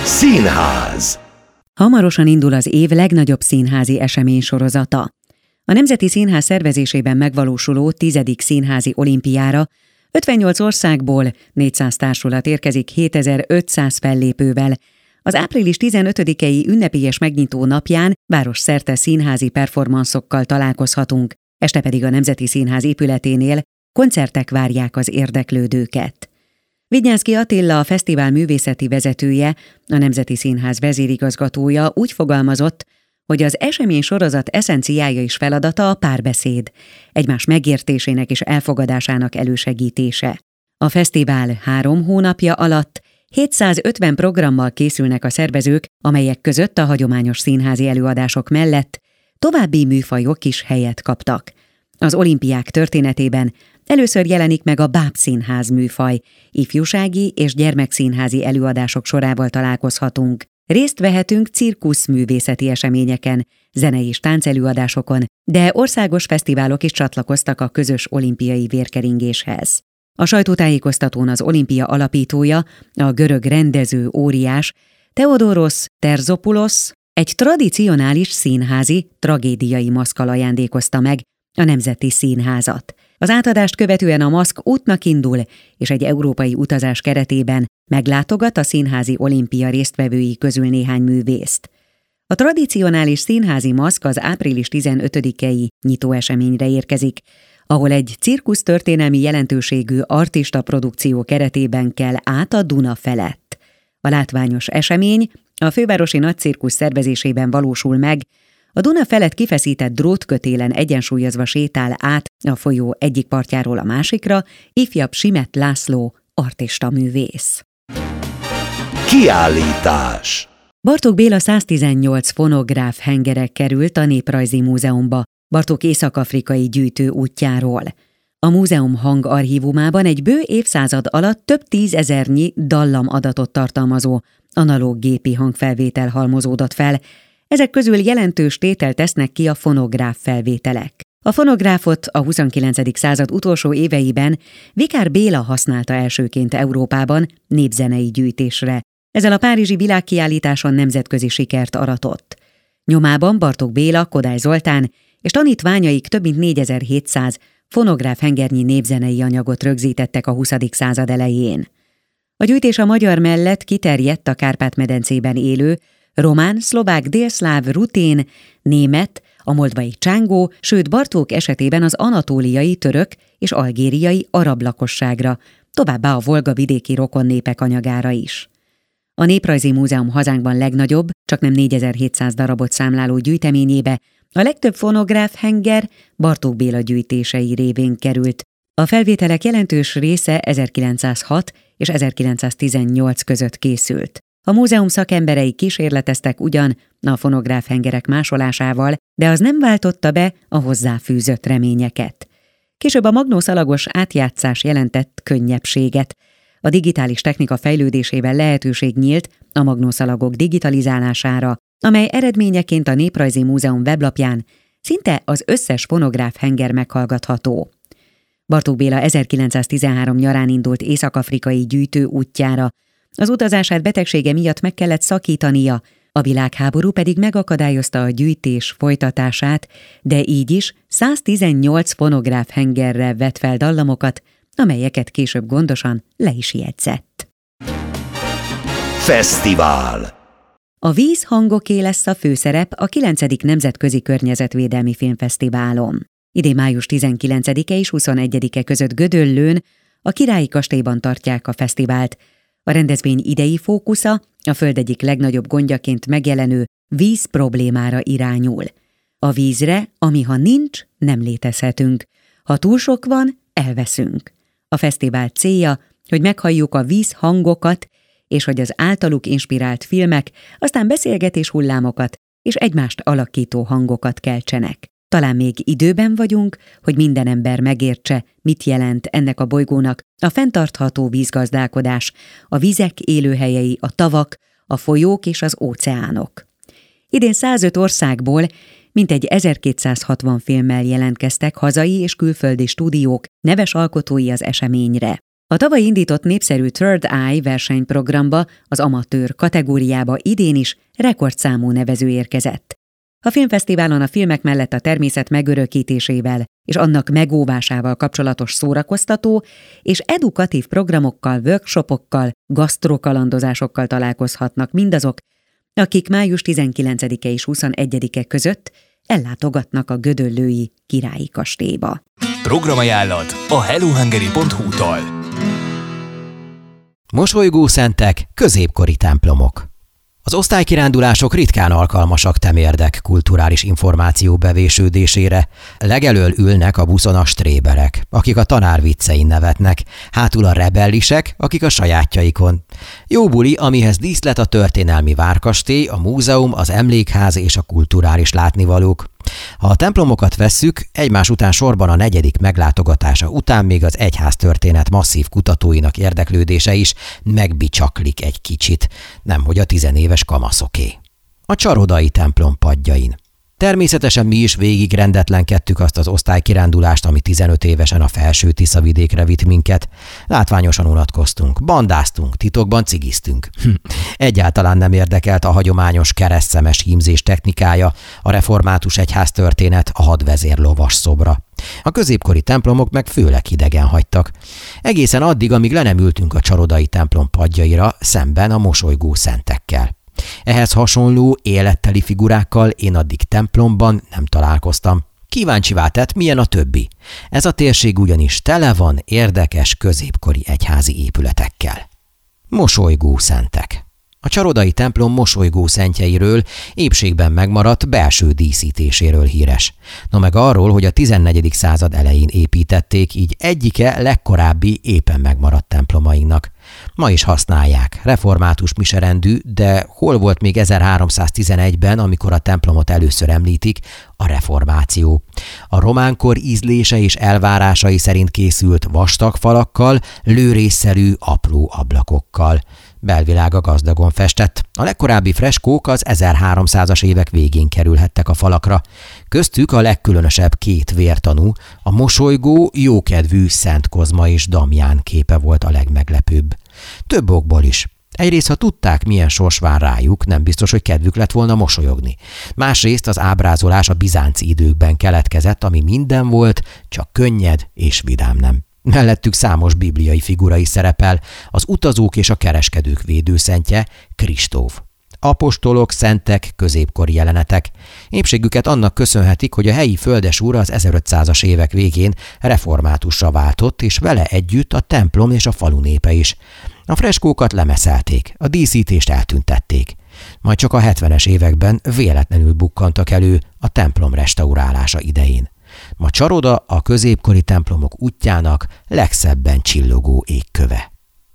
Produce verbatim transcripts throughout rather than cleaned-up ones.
Színház. Hamarosan indul az év legnagyobb színházi eseménysorozata. A Nemzeti Színház szervezésében megvalósuló tizedik színházi olimpiára ötvennyolc országból négyszáz társulat érkezik hétezer-ötszáz fellépővel. Az április tizenötödikei ünnepélyes megnyitó napján városszerte színházi performanszokkal találkozhatunk, este pedig a Nemzeti Színház épületénél koncertek várják az érdeklődőket. Vidnyánszky Attila, a fesztivál művészeti vezetője, a Nemzeti Színház vezérigazgatója úgy fogalmazott, hogy az esemény sorozat eszenciája és feladata a párbeszéd, egymás megértésének és elfogadásának elősegítése. A fesztivál három hónapja alatt hétszázötven programmal készülnek a szervezők, amelyek között a hagyományos színházi előadások mellett további műfajok is helyet kaptak. Az olimpiák történetében először jelenik meg a bábszínház műfaj, ifjúsági és gyermekszínházi előadások sorával találkozhatunk. Részt vehetünk cirkuszművészeti eseményeken, zenei és táncelőadásokon, de országos fesztiválok is csatlakoztak a közös olimpiai vérkeringéshez. A sajtótájékoztatón az olimpia alapítója, a görög rendező óriás Theodoros Terzopoulos egy tradicionális színházi, tragédiai maszkkal ajándékozta meg a Nemzeti Színházat. Az átadást követően a maszk útnak indul, és egy európai utazás keretében meglátogat a színházi olimpia résztvevői közül néhány művészt. A tradicionális színházi maszk az április tizenötödikei nyitóeseményre érkezik, ahol egy cirkusztörténelmi jelentőségű artista produkció keretében kell át a Duna felett. A látványos esemény a fővárosi nagycirkusz szervezésében valósul meg, a Duna felett kifeszített drótkötélen egyensúlyozva sétál át a folyó egyik partjáról a másikra ifjabb Simett László, artista művész. Kiállítás. Bartók Béla száztizennyolc fonográf hengere került a Néprajzi Múzeumba Bartók észak-afrikai gyűjtő útjáról. A múzeum hangarchívumában egy bő évszázad alatt több tízezernyi dallamadatot tartalmazó analóg gépi hangfelvétel halmozódott fel. Ezek közül jelentős tételt tesznek ki a fonográf felvételek. A fonográfot a huszonkilencedik század utolsó éveiben Vikár Béla használta elsőként Európában népzenei gyűjtésre. Ezzel a párizsi világkiállításon nemzetközi sikert aratott. Nyomában Bartók Béla, Kodály Zoltán és tanítványaik több mint négyezer-hétszáz fonográf hengernyi népzenei anyagot rögzítettek a huszadik század elején. A gyűjtés a magyar mellett kiterjedt a Kárpát-medencében élő román, szlovák, délszláv, rutén, német, a moldvai csángó, sőt Bartók esetében az anatóliai, török és algériai arab lakosságra, továbbá a Volga vidéki rokonnépek anyagára is. A Néprajzi Múzeum hazánkban legnagyobb, csaknem négyezer-hétszáz darabot számláló gyűjteményébe a legtöbb fonográf henger Bartók Béla gyűjtései révén került. A felvételek jelentős része ezerkilencszázhat és ezerkilencszáztizennyolc között készült. A múzeum szakemberei kísérleteztek ugyan a fonográf hengerek másolásával, de az nem váltotta be a hozzáfűzött reményeket. Később a magnószalagos átjátszás jelentett könnyebbséget. A digitális technika fejlődésével lehetőség nyílt a magnószalagok digitalizálására, amely eredményeként a Néprajzi Múzeum weblapján szinte az összes fonográf henger meghallgatható. Bartók Béla ezerkilencszáztizenhárom nyarán indult észak-afrikai gyűjtő útjára, az utazását betegsége miatt meg kellett szakítania, a világháború pedig megakadályozta a gyűjtés folytatását, de így is száztizennyolc fonográf hengerre vett fel dallamokat, amelyeket később gondosan le is jegyzett. Fesztivál. A vízhangoké lesz a főszerep a kilencedik Nemzetközi Környezetvédelmi Filmfesztiválon. Idén május tizenkilencedike és huszonegyedike között Gödöllőn, a Királyi Kastélyban tartják a fesztivált. A rendezvény idei fókusza a Föld egyik legnagyobb gondjaként megjelenő víz problémára irányul. A vízre, ami ha nincs, nem létezhetünk. Ha túl sok van, elveszünk. A fesztivál célja, hogy meghalljuk a víz hangokat, és hogy az általuk inspirált filmek, aztán beszélgetés hullámokat és egymást alakító hangokat keltsenek. Talán még időben vagyunk, hogy minden ember megértse, mit jelent ennek a bolygónak a fenntartható vízgazdálkodás, a vizek élőhelyei, a tavak, a folyók és az óceánok. Idén százöt országból mintegy ezerkétszázhatvan filmmel jelentkeztek hazai és külföldi stúdiók, neves alkotói az eseményre. A tavaly indított népszerű Third Eye versenyprogramba az amatőr kategóriába idén is rekordszámú nevező érkezett. A filmfesztiválon a filmek mellett a természet megörökítésével és annak megóvásával kapcsolatos szórakoztató és edukatív programokkal, workshopokkal, gasztrokalandozásokkal találkozhatnak mindazok, akik május tizenkilencedike és huszonegyedike között ellátogatnak a gödöllői Királyi Kastélyba. Programajánlat a hellohungary pont hu-tól. Mosolygó szentek, középkori templomok. Az osztálykirándulások ritkán alkalmasak temérdek kulturális információ bevésődésére. Legelől ülnek a buszon a stréberek, akik a tanár viccein nevetnek, hátul a rebellisek, akik a sajátjaikon. Jó buli, amihez díszlet a történelmi várkastély, a múzeum, az emlékház és a kulturális látnivalók. Ha a templomokat vesszük, egymás után sorban a negyedik meglátogatása után még az egyháztörténet masszív kutatóinak érdeklődése is megbicsaklik egy kicsit, nemhogy a tizenéves kamaszoké. A csarodai templom padjain. Természetesen mi is végig rendetlenkedtük azt az osztálykirándulást, ami tizenöt évesen a felső Tiszavidékre vitt minket. Látványosan unatkoztunk, bandáztunk, titokban cigiztünk. Egyáltalán nem érdekelt a hagyományos keresztszemes hímzés technikája, a református egyháztörténet, a hadvezér lovas szobra. A középkori templomok meg főleg hidegen hagytak. Egészen addig, amíg le nem ültünk a csarodai templom padjaira, szemben a mosolygó szentekkel. Ehhez hasonló, életteli figurákkal én addig templomban nem találkoztam. Kíváncsivá tett, milyen a többi. Ez a térség ugyanis tele van érdekes középkori egyházi épületekkel. Mosolygó szentek. A csarodai templom mosolygó szentjeiről, épségben megmaradt belső díszítéséről híres. No meg arról, hogy a tizennegyedik század elején építették, így egyike legkorábbi éppen megmaradt templomainknak. Ma is használják, református miserendű, de hol volt még ezerháromszáztizenegyben, amikor a templomot először említik, a reformáció. A románkor ízlése és elvárásai szerint készült vastag falakkal, lőrésszerű apró ablakokkal. Belvilága gazdagon festett. A legkorábbi freskók az ezerháromszázas évek végén kerülhettek a falakra. Köztük a legkülönösebb két vértanú, a mosolygó, jókedvű Szent Kozma és Damján képe volt a legmeglepőbb. Több okból is. Egyrészt, ha tudták, milyen sors vár rájuk, nem biztos, hogy kedvük lett volna mosolyogni. Másrészt az ábrázolás a bizánci időkben keletkezett, ami minden volt, csak könnyed és vidám nem. Mellettük számos bibliai figura is szerepel, az utazók és a kereskedők védőszentje, Kristóf. Apostolok, szentek, középkori jelenetek. Épségüket annak köszönhetik, hogy a helyi földesúr az ezerötszázas évek végén reformátusra váltott, és vele együtt a templom és a falu népe is. A freskókat lemeszelték, a díszítést eltüntették. Majd csak a hetvenes években véletlenül bukkantak elő a templom restaurálása idején. Ma Csaroda a középkori templomok útjának legszebben csillogó égköve.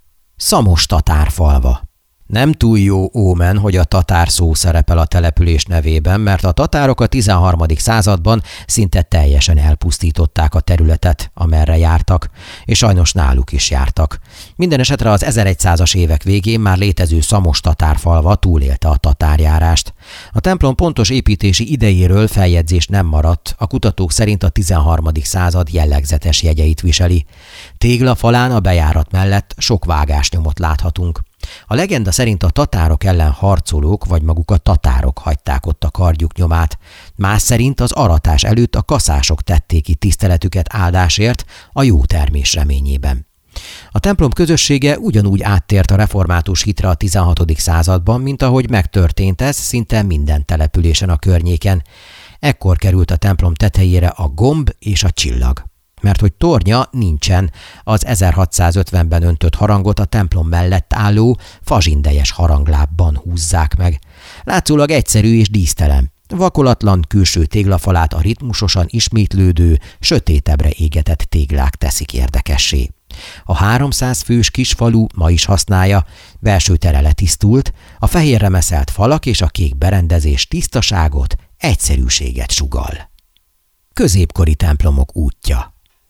Szamos tatárfalva. Nem túl jó ómen, hogy a tatár szó szerepel a település nevében, mert a tatárok a tizenharmadik században szinte teljesen elpusztították a területet, amerre jártak, és sajnos náluk is jártak. Minden esetre az ezeregyszázas évek végén már létező Szamos tatárfalva túlélte a tatárjárást. A templom pontos építési idejéről feljegyzés nem maradt, a kutatók szerint a tizenharmadik század jellegzetes jegyeit viseli. Téglafalán a bejárat mellett sok vágásnyomot láthatunk. A legenda szerint a tatárok ellen harcolók vagy maguk a tatárok hagyták ott a kardjuk nyomát. Más szerint az aratás előtt a kaszások tették ki tiszteletüket áldásért a jó termés reményében. A templom közössége ugyanúgy áttért a református hitre a tizenhatodik században, mint ahogy megtörtént ez szinte minden településen a környéken. Ekkor került a templom tetejére a gomb és a csillag. Mert hogy tornya nincsen, az ezerhatszázötvenben öntött harangot a templom mellett álló fazsindejes haranglábban húzzák meg. Látszólag egyszerű és dísztelen. Vakolatlan külső téglafalát a ritmusosan ismétlődő, sötétebbre égetett téglák teszik érdekessé. A háromszáz fős kisfalu ma is használja, belső tere letisztult, a fehérre meszelt falak és a kék berendezés tisztaságot, egyszerűséget sugall. Középkori templomok útja.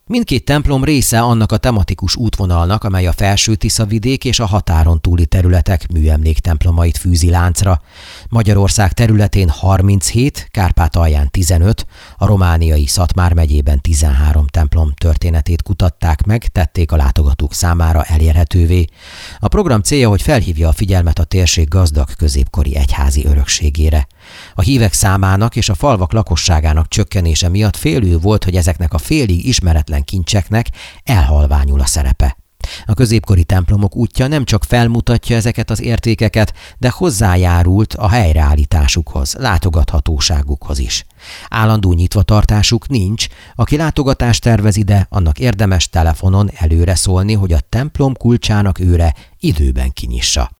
Mindkét templom része annak a tematikus útvonalnak, amely a Felső-Tiszavidék és a határon túli területek műemléktemplomait fűzi láncra. Magyarország területén harminchét, Kárpátalján tizenöt, a romániai Szatmár megyében tizenhárom templom történetét kutatták meg, tették a látogatók számára elérhetővé. A program célja, hogy felhívja a figyelmet a térség gazdag középkori egyházi örökségére. A hívek számának és a falvak lakosságának csökkenése miatt félő volt, hogy ezeknek a félig ismeretlen kincseknek elhalványul a szerepe. A középkori templomok útja nem csak felmutatja ezeket az értékeket, de hozzájárult a helyreállításukhoz, látogathatóságukhoz is. Állandó nyitvatartásuk nincs, aki látogatást tervez ide, annak érdemes telefonon előre szólni, hogy a templom kulcsának őre időben kinyissa.